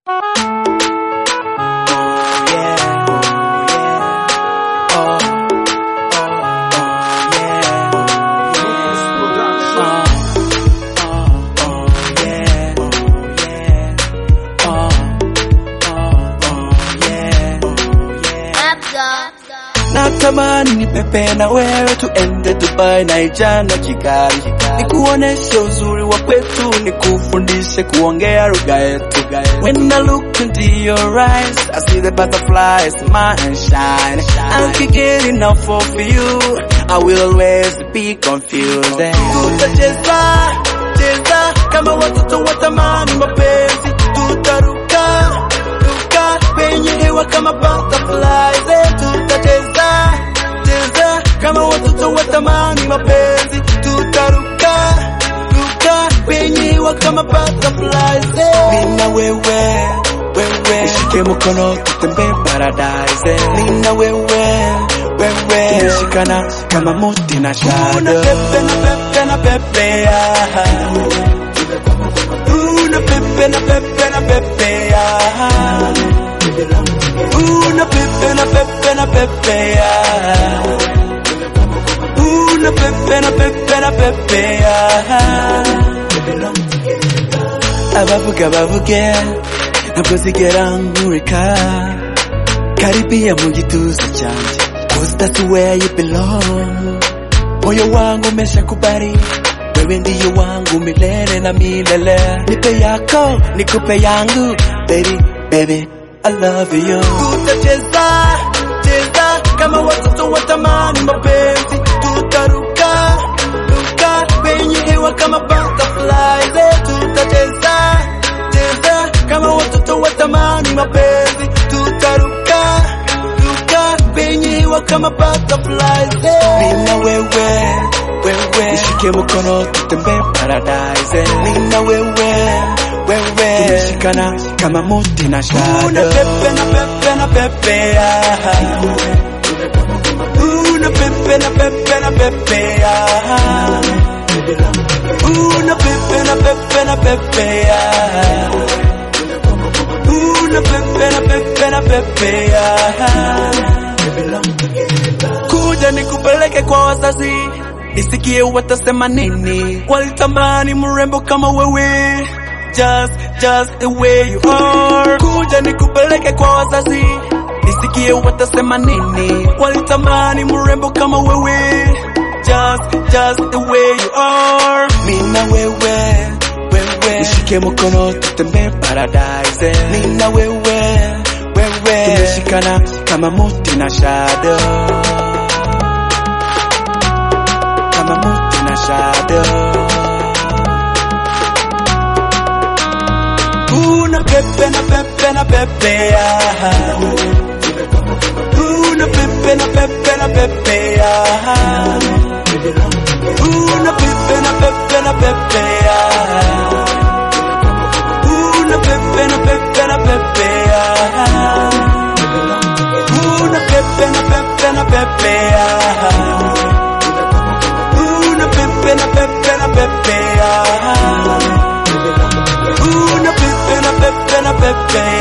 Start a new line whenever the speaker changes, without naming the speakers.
Natamani nipepe na wewe tuende Dubai, Naija na Kigali, nikuoneshe uzuri wa kwetu, nikufundishe kuongea lugha yetu. When I look into your eyes, I see the butterflies, smile and shine. I can't get enough of you, I will always be confused. Tutacheza cheza kama watoto watamani mapenzi, tutaruka ruka penye hewa kama butterflies. Tutacheza cheza kama watoto watamani mapenzi, tutaruka ruka penye hewa kama butterflies. Nina wewe nishike mkono tutembe paradise. Nina wewe tumeshikana kama muti na shadow. Una pepe na pepe na pepe ya, una pepe na pepe na pepe ya, una pepe na pepe na pepe ya, una pepe na pepe na pepe ya. Abavuge ntabwo zigera nkureka, karibia mu gituza cyanjye, 'cause that's where you belong. Moyo wangu umeshakubali, wewe ndiyo wangu milele na milele. Nipe yako nikupe yangu, baby I love you. Tutacheza cheza kama watoto watamani mapenzi, tutaruka ruka penye hewa kama butterflies. Tutacheza cheza kama watoto watamani mapenzi, tutaruka ruka penye hewa kama butterflies. Nina wewe nishike mkono tutembe paradise. Nina wewe tumeshikana kama muti na shadow. Una pepe na pepe na pepe ya, una pepe na pepe na pepe ya, una pepe na pepe na pepe ya, una pepe na pepe na pepe ya. Kuja nikupeleke kwa wazazi, nisikie watasema nini. Walitamani mrembo kama wewe, just the way you are. Kuja nikupeleke kwa wazazi, nisikie watasema nini. Walitamani mrembo kama wewe, just the way you are. Nina wewe nishike mkono tutembe paradise. Nina wewe tumeshikana kama muti na shadow, kama muti na shadow. Una pepe na pepe na pepe ya, una pepe na pepe na pepe ya, una pepe na pepe na pepe ya, una pepe na pepe na pepe ya, una pepe na pepe na pepe ya, una pepe na pepe na pepe ya, una pepe na pepe na pepe